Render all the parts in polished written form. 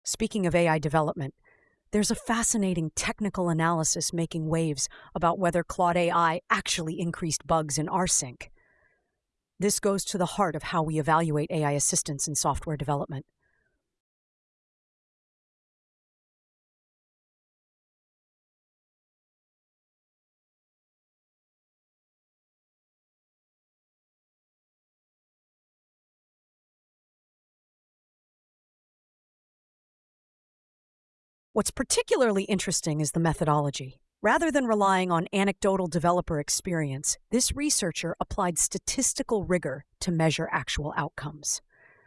Speaking of AI development, there's a fascinating technical analysis making waves about whether Claude AI actually increased bugs in rsync. This goes to the heart of how we evaluate AI assistance in software development. What's particularly interesting is the methodology. Rather than relying on anecdotal developer experience, this researcher applied statistical rigor to measure actual outcomes.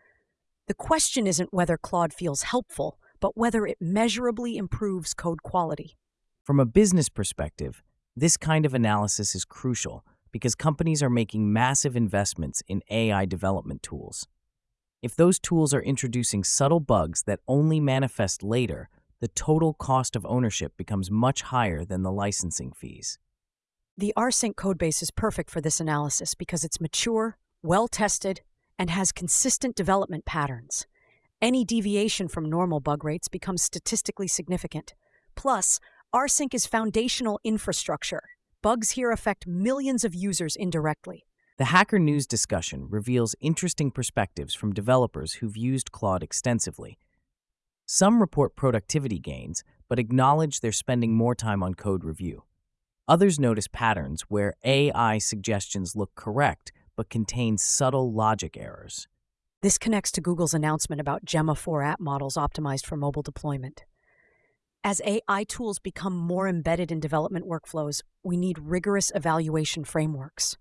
The question isn't whether Claude feels helpful, but whether it measurably improves code quality. From a business perspective, this kind of analysis is crucial because companies are making massive investments in AI development tools. If those tools are introducing subtle bugs that only manifest later, the total cost of ownership becomes much higher than the licensing fees. The rsync codebase is perfect for this analysis because it's mature, well-tested, and has consistent development patterns. Any deviation from normal bug rates becomes statistically significant. Plus, rsync is foundational infrastructure. Bugs here affect millions of users indirectly. The Hacker News discussion reveals interesting perspectives from developers who've used Claude extensively. Some report productivity gains, but acknowledge they're spending more time on code review. Others notice patterns where AI suggestions look correct, but contain subtle logic errors. This connects to Google's announcement about Gemma 4 app models optimized for mobile deployment. As AI tools become more embedded in development workflows, we need rigorous evaluation frameworks.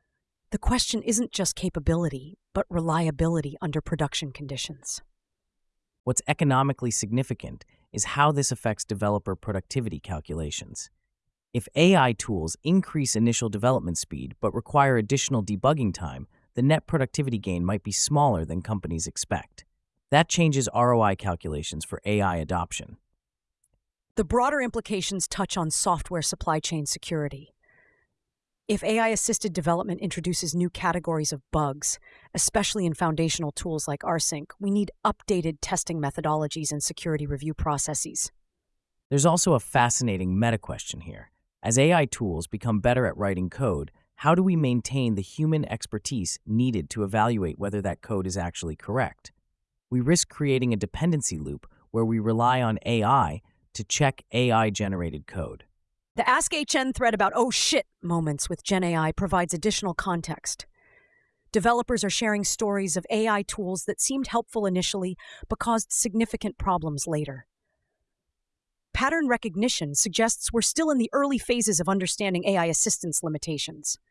The question isn't just capability, but reliability under production conditions. What's economically significant is how this affects developer productivity calculations. If AI tools increase initial development speed but require additional debugging time, the net productivity gain might be smaller than companies expect. That changes ROI calculations for AI adoption. The broader implications touch on software supply chain security. If AI-assisted development introduces new categories of bugs, especially in foundational tools like rsync, we need updated testing methodologies and security review processes. There's also a fascinating meta-question here. As AI tools become better at writing code, how do we maintain the human expertise needed to evaluate whether that code is actually correct? We risk creating a dependency loop where we rely on AI to check AI-generated code. The Ask HN thread about "oh shit" moments with GenAI provides additional context. Developers are sharing stories of AI tools that seemed helpful initially but caused significant problems later. Pattern recognition suggests we're still in the early phases of understanding AI assistance limitations.